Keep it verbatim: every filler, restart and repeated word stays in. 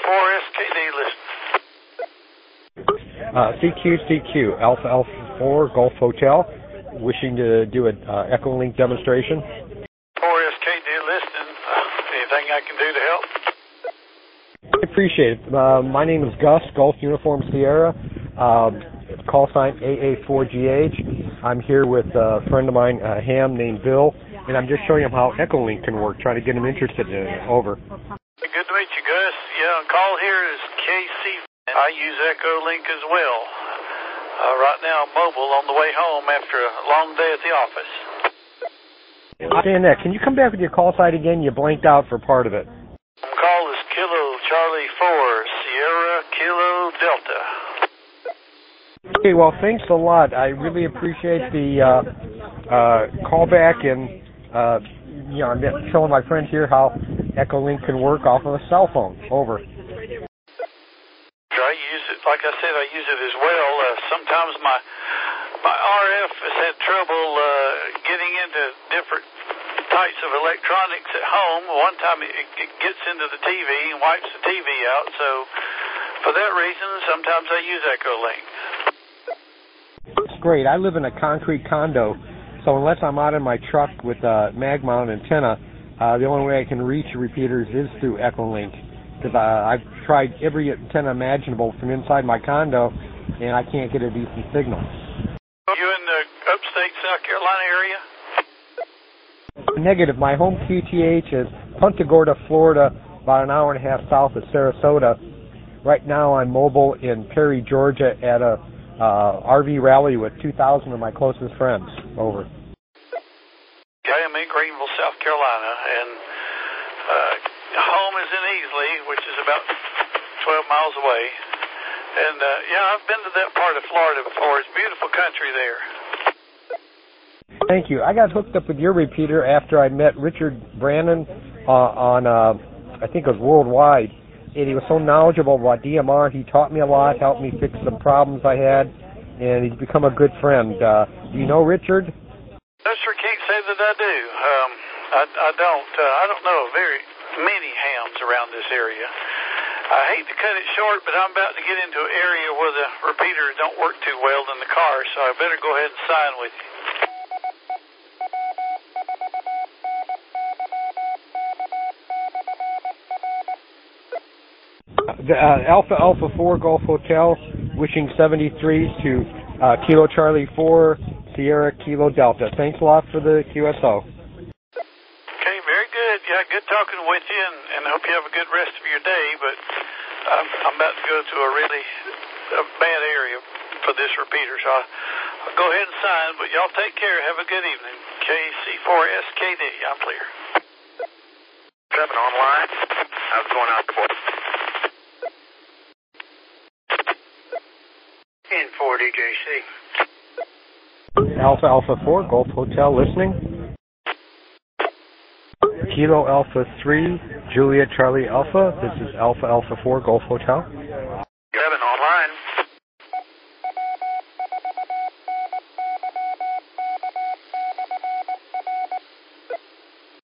four S K D listen. Uh, C Q, C Q, Alpha Alpha four, Golf Hotel, wishing to do an uh, Echolink demonstration. four S K D listening. Uh, anything I can do to help? I appreciate it. Uh, my name is Gus, Golf Uniform Sierra, uh, call sign A A four G H. I'm here with a friend of mine, uh, Ham, named Bill, and I'm just showing him how Echolink can work, trying to get him interested in it. Over. Good to meet you, Gus. Yeah, call here is K C. I use Echolink as well. Uh, right now I'm mobile on the way home after a long day at the office. I understand that. Can you come back with your call sign again? You blanked out for part of it. Call is Kilo Charlie four, Sierra Kilo Delta. Okay, well, thanks a lot. I really appreciate the uh, uh, call back, and uh, you know, I'm showing my friends here how Echolink can work off of a cell phone. Over. I use it, like I said, I use it as well. Uh, sometimes my my R F has had trouble uh, getting into different types of electronics at home. One time it, it gets into the T V and wipes the T V out. So for that reason, sometimes I use Echolink. It's great. I live in a concrete condo, so unless I'm out in my truck with a mag mount antenna, uh, the only way I can reach repeaters is through Echolink. Because uh, I've tried every antenna imaginable from inside my condo, and I can't get a decent signal. Are you in the upstate South Carolina area? Negative. My home Q T H is Punta Gorda, Florida, about an hour and a half south of Sarasota. Right now I'm mobile in Perry, Georgia at a uh, R V rally with two thousand of my closest friends. Over. I am in Greenville, South Carolina, and uh, home is in Easley, which is about twelve miles away. And, uh, yeah, I've been to that part of Florida before. It's beautiful country there. Thank you. I got hooked up with your repeater after I met Richard Brannon uh, on, uh, I think it was Worldwide. And he was so knowledgeable about D M R. He taught me a lot, helped me fix some problems I had, and he's become a good friend. Uh, do you know Richard? I sure can't say that I do. Um, I, I don't. Uh, I don't know very many hams around this area. I hate to cut it short, but I'm about to get into an area where the repeaters don't work too well in the car, so I better go ahead and sign with you. The, uh, Alpha Alpha four Golf Hotel, wishing seventy-threes to uh, Kilo Charlie four, Sierra Kilo Delta. Thanks a lot for the Q S O. Okay, very good. Yeah, good talking with you, and, and I hope you have a good rest of your day, but I'm, I'm about to go to a really a bad area for this repeater, so I'll, I'll go ahead and sign, but y'all take care. Have a good evening. K C four S K D, I'm clear. Seven online. How's it going out there, boy? In four D J C. Alpha Alpha four Golf Hotel listening. Kilo Alpha three Juliet Charlie Alpha. This is Alpha Alpha four Golf Hotel.